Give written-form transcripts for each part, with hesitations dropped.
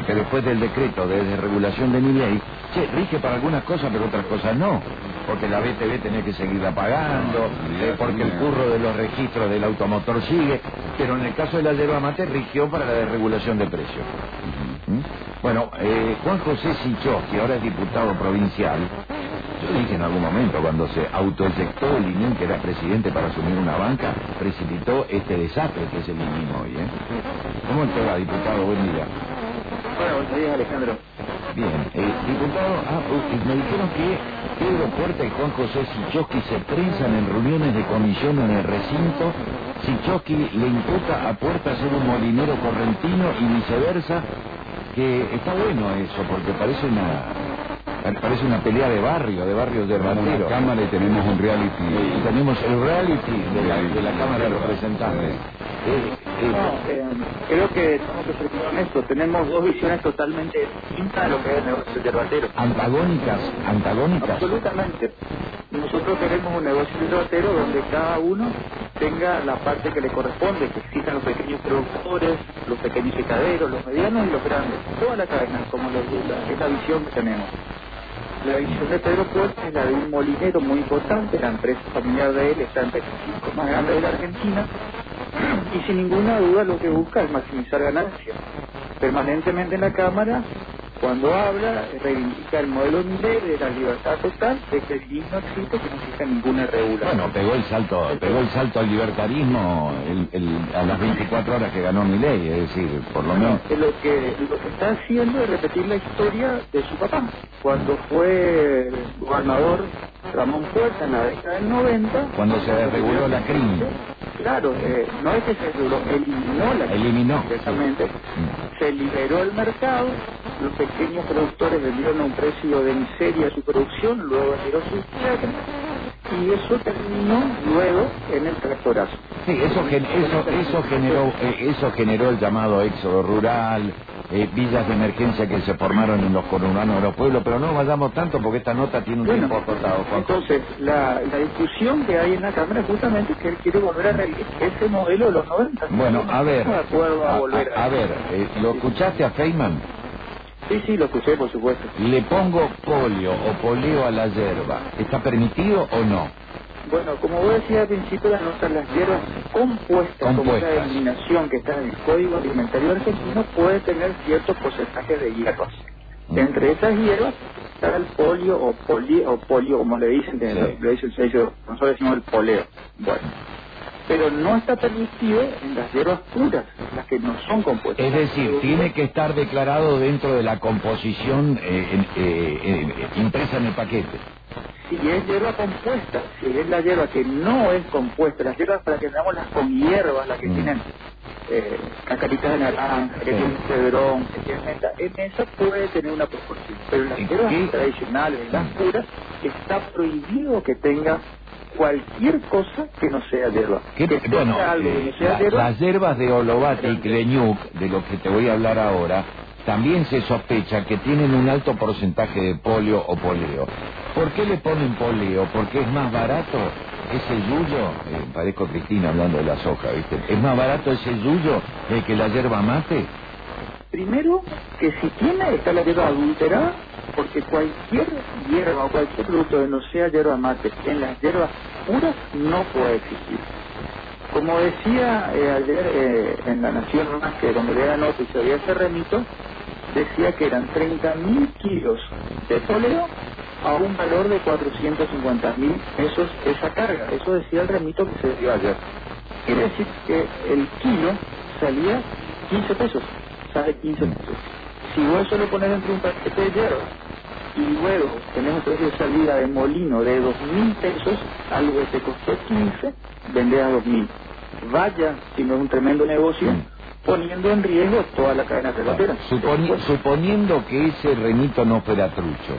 porque después del decreto de desregulación de Milei, rige para algunas cosas, pero otras cosas no. Porque la BTV tenía que seguirla pagando, porque el curro de los registros del automotor sigue, pero en el caso de la yerba mate rigió para la desregulación de precios. Bueno, Juan José Sichowski, ahora es diputado provincial. Yo dije en algún momento, cuando se autoeyectó el Lenín, que era presidente para asumir una banca, precipitó este desastre que es el Lenín hoy, ¿eh? ¿Cómo te va, diputado? Buen día. Bueno, buenos días, Alejandro. Bien, diputado, me dijeron que Pedro Puerta y Juan José Sichowski se prensan en reuniones de comisión en el recinto. Sichowski le imputa a Puerta ser un molinero correntino y viceversa, que está bueno eso, porque parece una pelea de barrios yerbateros. En la Cámara y tenemos un reality. Y tenemos el reality de la Cámara de Representantes. Creo que tenemos que ser honestos. Tenemos dos visiones totalmente distintas de lo que es el negocio yerbatero. Antagónicas. Absolutamente. Nosotros queremos un negocio yerbatero donde cada uno tenga la parte que le corresponde, que existan los pequeños productores, los pequeños picaderos, los medianos y los grandes. Toda la cadena, como es la visión que tenemos. La visión de Pedro Puerta es la de un molinero muy importante. La empresa familiar de él está entre los 5 más grandes de la Argentina y sin ninguna duda lo que busca es maximizar ganancias. Permanentemente en la Cámara, cuando habla, reivindica el modelo Milei de la libertad total, de que el IN no existe, que no existe ninguna regulación. Bueno, pegó el salto al libertarismo a las 24 horas que ganó Milei, es decir, por lo menos. Lo que está haciendo es repetir la historia de su papá. Cuando fue gobernador Ramón Puerta en la década del 90... Cuando se desreguló la crisis. Claro, no es que se reguló, eliminó directamente. Se liberó el mercado, los pequeños productores vendieron a un precio de miseria su producción, luego vendieron sus tierras, y eso terminó luego en el tractorazo. Sí, eso generó el llamado éxodo rural, villas de emergencia que se formaron en los conurbanos de los pueblos, pero no vayamos tanto porque esta nota tiene un tiempo acotado, Juan. Entonces, la discusión que hay en la Cámara justamente es que él quiere volver a revivir ese modelo de los 90. Bueno, a ver, ¿lo Sí. escuchaste a Feynman? Sí, lo escuché, por supuesto. Le pongo polio o poleo a la yerba, ¿está permitido o no? Bueno, como vos decías al principio, las hierbas compuestas, como esa denominación que está en el Código Alimentario Argentino, puede tener cierto porcentaje de hierbas. Entre esas hierbas está el polio o polio, como le dicen, nosotros decimos el poleo. Bueno, pero no está permitido en las hierbas puras, las que no son compuestas. Es decir, tiene que estar declarado dentro de la composición impresa en el paquete. Si es hierba compuesta, si es la hierba que no es compuesta, las hierbas para que veamos las con hierbas, las que tienen cascaritas de naranja, que tienen cedrón, que tienen menta, en esa puede tener una proporción. Pero en las hierbas tradicionales, las puras, está prohibido que tenga cualquier cosa que no sea hierba. Bueno, algo que no sea hierba, las hierbas de Olovate y Kleñuk, de lo que te voy a hablar ahora, también se sospecha que tienen un alto porcentaje de polio o poleo. ¿Por qué le ponen poleo? Porque es más barato ese yuyo, parezco Cristina hablando de la soja, ¿viste? ¿Es más barato ese yuyo que la yerba mate? Primero, que si tiene, está la hierba adulterada, porque cualquier hierba o cualquier producto que no sea hierba mate en las hierbas puras no puede existir. Como decía ayer en La Nación Más, que donde le da nota y se había ese remito, decía que eran 30.000 kilos de poleo a un valor de 450.000 pesos esa carga. Eso decía el remito que se dio ayer. Quiere decir que el kilo salía 15 pesos, sale 15 pesos. Si vos eso lo pones dentro de un paquete de hierba y luego tenés un precio de salida de molino de 2.000 pesos, algo que te costó 15, vendés a 2.000. Vaya, si no es un tremendo negocio, poniendo en riesgo toda la cadena cervecera. Suponiendo que ese remito no fuera trucho,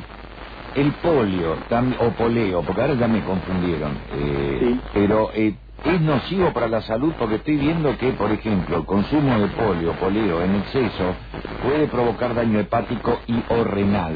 el polio o poleo, porque ahora ya me confundieron, sí. Pero es nocivo para la salud, porque estoy viendo que, por ejemplo, el consumo de poleo en exceso puede provocar daño hepático y o renal.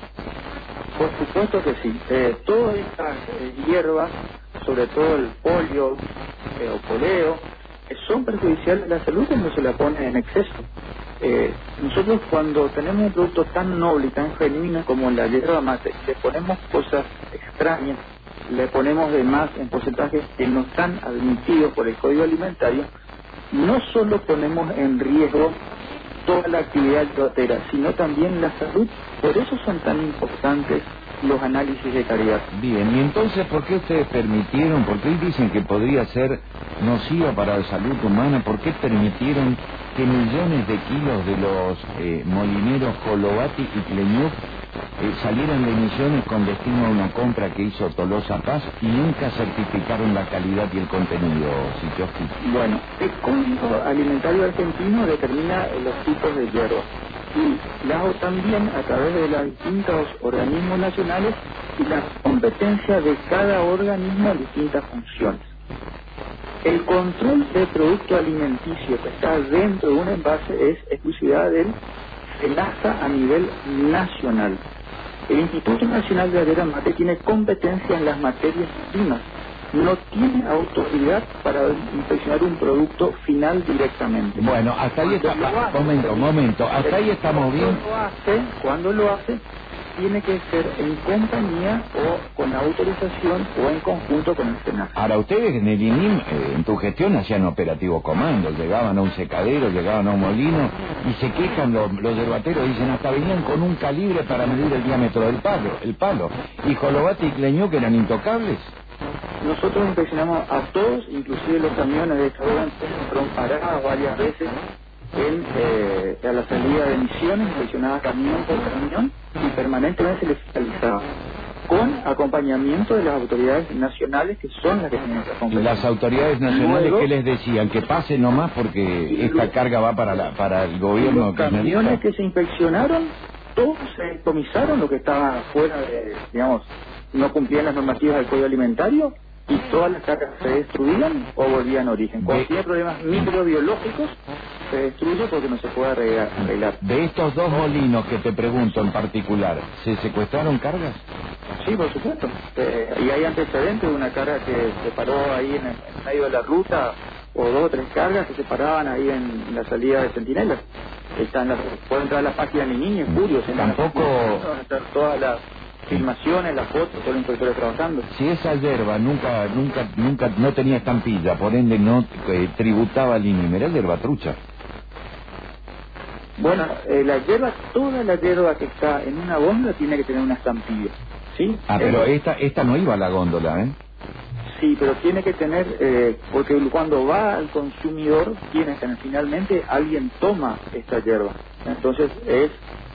Por supuesto que sí. Todas estas hierbas, sobre todo el polio o poleo, son perjudiciales a la salud cuando se la pone en exceso. Nosotros cuando tenemos un producto tan noble y tan genuino como la yerba mate, le ponemos cosas extrañas, le ponemos de más en porcentajes que no están admitidos por el Código Alimentario, no solo ponemos en riesgo toda la actividad yerbatera, sino también la salud. Por eso son tan importantes los análisis de calidad. Bien, y entonces, ¿por qué ustedes permitieron, porque hoy dicen que podría ser nociva para la salud humana, por qué permitieron que millones de kilos de los molineros Colovati y Kleñuk salieran de Misiones con destino a una compra que hizo Tolosa Paz y nunca certificaron la calidad y el contenido, Sichowski? Bueno, el Código Alimentario Argentino determina los tipos de hierba y la hago también a través de los distintos organismos nacionales y la competencia de cada organismo en distintas funciones. El control del producto alimenticio que está dentro de un envase es exclusividad del SENASA a nivel nacional. El Instituto Nacional de la Yerba Mate tiene competencia en las materias primas, no tiene autoridad para inspeccionar un producto final directamente. Bueno, hasta ahí está. Momento, hasta ahí estamos bien. Cuando lo hace, tiene que ser en compañía o con autorización o en conjunto con el SENASA. Ahora, ustedes en el INIM, en tu gestión, hacían operativo comando, llegaban a un secadero, llegaban a un molino y se quejan los yerbateros, dicen, hasta venían con un calibre para medir el diámetro del palo. Y Colovati y Kleñuk eran intocables. Nosotros inspeccionamos a todos, inclusive los camiones de restaurantes, fueron paradas varias veces a la salida de Misiones, inspeccionaba camión por camión y permanentemente se les fiscalizaba, con acompañamiento de las autoridades nacionales que son las que tienen que acompañar. ¿Y las autoridades nacionales luego, qué les decían? Que pase nomás porque esta carga va para el gobierno. Los camiones que se inspeccionaron, todos se decomisaron, lo que estaba fuera de, digamos, no cumplían las normativas del Código Alimentario, y todas las cargas se destruían o volvían a origen. Cuando tiene problemas microbiológicos, se destruye porque no se puede arreglar. De estos dos molinos que te pregunto en particular, ¿se secuestraron cargas? Sí, por supuesto. Y hay antecedentes de una carga que se paró ahí en medio de la ruta, o 2 o 3 cargas que se paraban ahí en la salida de Centinelas. Pueden entrar a la página de mi niño, en Curios. Tampoco... todas las filmaciones, las fotos, todos los inspectores trabajando. Si esa yerba nunca no tenía estampilla, por ende no tributaba al INIM, era yerba trucha. Bueno, toda la yerba que está en una góndola tiene que tener una estampilla, ¿sí? Pero esta no iba a la góndola, ¿eh? Sí, pero tiene que tener, porque cuando va al consumidor, finalmente alguien toma esta yerba. Entonces es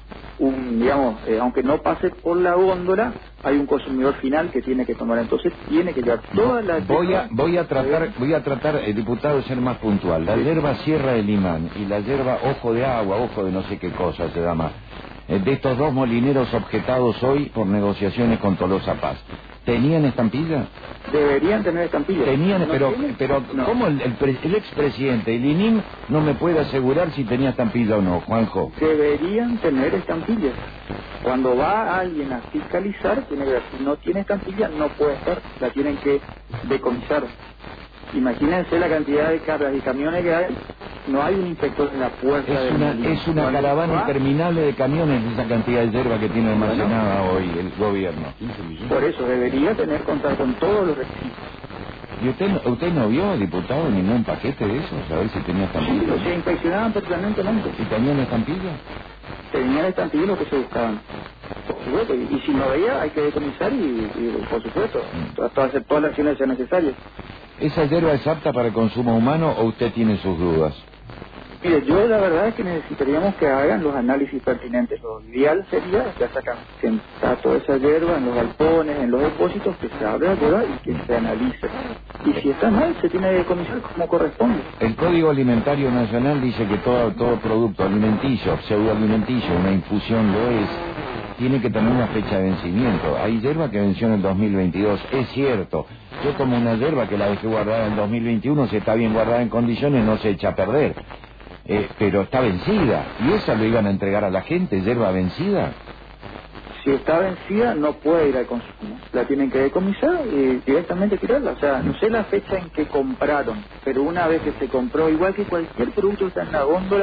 aunque no pase por la góndola, hay un consumidor final que tiene que tomar. Entonces tiene que llevar toda la yerba. Voy a tratar, diputado, de ser más puntual. La yerba Sierra del Imán y la yerba Ojo de Agua, Ojo de no sé qué cosa se llama, de estos dos molineros objetados hoy por negociaciones con Tolosa Paz, ¿tenían estampilla? Deberían tener estampilla. Tenían, pero no. ¿cómo el expresidente del INIM no me puede asegurar si tenía estampilla o no, Juanjo? Deberían tener estampillas. Cuando va alguien a fiscalizar, tiene que ver, si no tiene estampilla, no puede estar, la tienen que decomisar. Imagínense la cantidad de cargas y camiones que hay, no hay un inspector en la puerta es una caravana interminable de camiones esa cantidad de yerba que tiene almacenada hoy el gobierno. Por eso debería contar con todos los requisitos. ¿Y usted no vio, diputado, ningún paquete de eso? A ver si tenía estampilla. Sí, se inspeccionaban permanentemente. ¿Y tenían estampilla? Tenían estampilla lo que se buscaban. Por supuesto, y si no veía hay que decomisar y por supuesto, hacer todas las acciones que sean necesarias. ¿Esa yerba es apta para el consumo humano o usted tiene sus dudas? Mire, yo la verdad es que necesitaríamos que hagan los análisis pertinentes. Lo ideal sería que sacan toda esa hierba en los galpones, en los depósitos, que se abra la hierba y que se analice. Y si está mal, se tiene que decomisar como corresponde. El Código Alimentario Nacional dice que todo producto alimenticio, pseudoalimenticio, una infusión lo es, tiene que tener una fecha de vencimiento. Hay hierba que venció en el 2022, es cierto. Yo tomo una hierba que la dejé guardada en 2021, si está bien guardada en condiciones no se echa a perder. Pero está vencida, y esa lo iban a entregar a la gente, hierba vencida. Si está vencida no puede ir al consumo, la tienen que decomisar y directamente tirarla. O sea, no sé la fecha en que compraron, pero una vez que se compró, igual que cualquier producto que está en la góndola,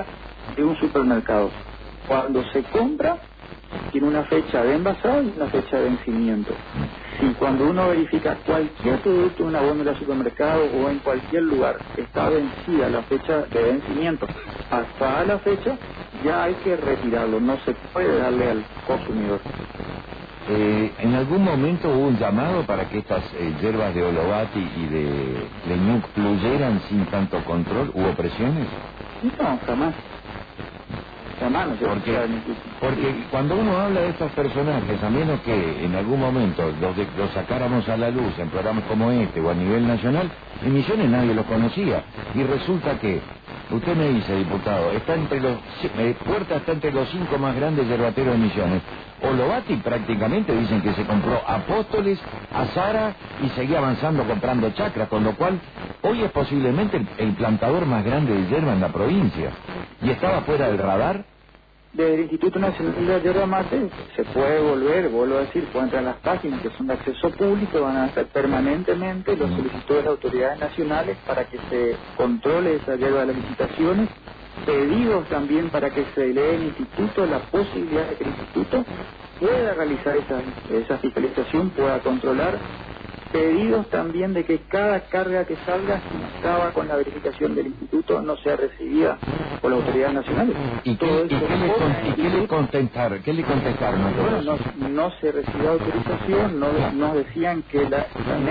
de un supermercado. Cuando se compra, tiene una fecha de envasado y una fecha de vencimiento. Si cuando uno verifica cualquier producto en una góndola de supermercado o en cualquier lugar está vencida la fecha de vencimiento hasta la fecha, ya hay que retirarlo, no se puede darle al consumidor. ¿En algún momento hubo un llamado para que estas hierbas de Olovati y de Leñuc fluyeran sin tanto control? ¿Hubo presiones? No, jamás. Jamás, no se porque cuando uno habla de estos personajes, a menos que en algún momento los sacáramos a la luz en programas como este o a nivel nacional, en Misiones nadie los conocía. Y resulta que, usted me dice, diputado, Puerta está entre los 5 más grandes yerbateros de Misiones. Olovati prácticamente dicen que se compró Apóstoles, Azara y seguía avanzando comprando chacras, con lo cual hoy es posiblemente el plantador más grande de hierba en la provincia. ¿Y estaba fuera del radar? Desde el Instituto Nacional de Yerba Mate se puede vuelvo a decir, pueden entrar en las páginas que son de acceso público, van a hacer permanentemente los solicitudes de autoridades nacionales para que se controle esa hierba de las licitaciones, pedidos también para que se le dé al Instituto la posibilidad de que el Instituto pueda realizar esa fiscalización, pueda controlar, pedidos también de que cada carga que salga, si no estaba con la verificación del Instituto, no sea recibida por las autoridades nacionales. ¿Y qué le contestaron? Bueno, no se recibió autorización, nos decían que la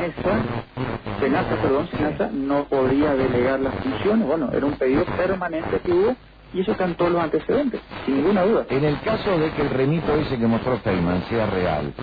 SENASA no podía delegar las funciones. Bueno, era un pedido permanente que hubo y eso están todos los antecedentes, sin ninguna duda. En el caso de que el remito ese que mostró Feynman sea real,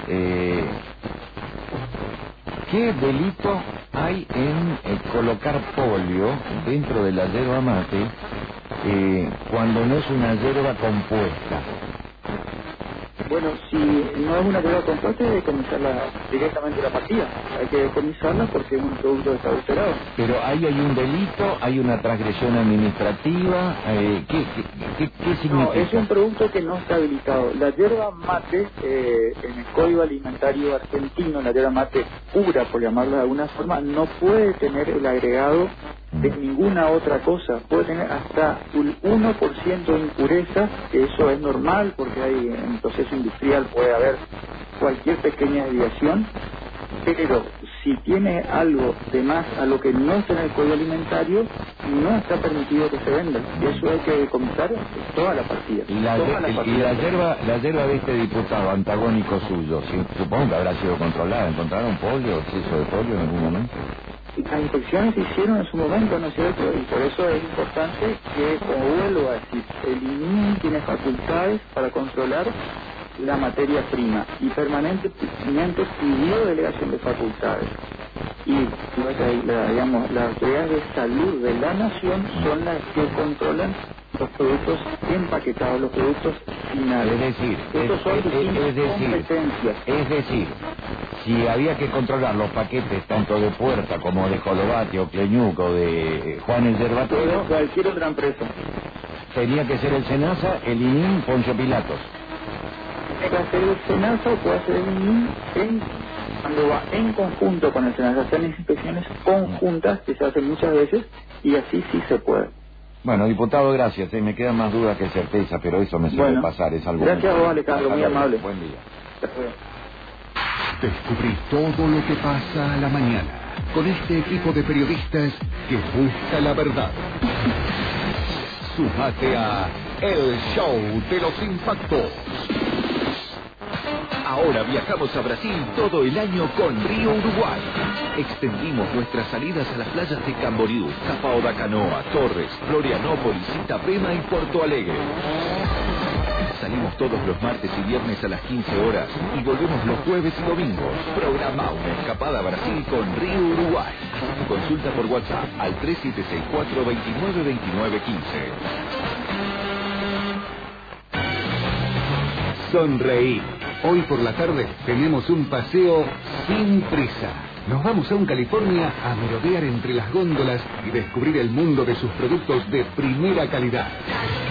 ¿qué delito hay en colocar polio dentro de la yerba mate cuando no es una yerba compuesta? Bueno, si no es una yerba compuesta, hay que decomisarla directamente la partida. Hay que decomisarla porque es un producto adulterado. Pero ahí hay un delito, hay una transgresión administrativa. ¿Qué significa? No, es un producto que no está habilitado. La yerba mate, en el Código Alimentario Argentino, la yerba mate pura, por llamarlo de alguna forma, no puede tener el agregado de ninguna otra cosa. Puede tener hasta un 1% de impureza, que eso es normal porque hay en el proceso industrial puede haber cualquier pequeña desviación, pero si tiene algo de más a lo que no está en el Código Alimentario, no está permitido que se venda. Y eso hay que decomisar toda la partida. Y la yerba de este diputado antagónico suyo, supongo que habrá sido controlada. ¿Encontraron polio, exceso de polio en algún momento? Las inspecciones se hicieron en su momento, ¿no es cierto? Y por eso es importante que, como vuelvo a decir, el INIM tiene facultades para controlar la materia prima y permanentemente pidió delegación de facultades. Y las autoridades de salud de la nación son las que controlan los productos empaquetados, los productos finales. Es decir, si había que controlar los paquetes tanto de Puerta como de Olovati o Leñuc o de Juan el Yerbatero, cualquier otra empresa, tenía que ser el SENASA, el INIM, Poncio Pilatos. Puede ser el SENASA o puede ser el INIM cuando va en conjunto con el SENASA. Hacen inspecciones conjuntas que se hacen muchas veces y así sí se puede. Bueno, diputado, gracias. Me quedan más dudas que certeza, pero eso me suele pasar. Es algo gracias a vos, Alejandro, muy amable. Buen día. Descubrí todo lo que pasa a la mañana con este equipo de periodistas que busca la verdad. Sumate a El Show de los Impactos. Ahora viajamos a Brasil todo el año con Río Uruguay. Extendimos nuestras salidas a las playas de Camboriú, Capao da Canoa, Torres, Florianópolis, Itapema y Porto Alegre. Salimos todos los martes y viernes a las 15 horas y volvemos los jueves y domingos. Programa una escapada a Brasil con Río Uruguay. Consulta por WhatsApp al 3764 292915. Sonreí. Hoy por la tarde tenemos un paseo sin prisa. Nos vamos a un California a merodear entre las góndolas y descubrir el mundo de sus productos de primera calidad.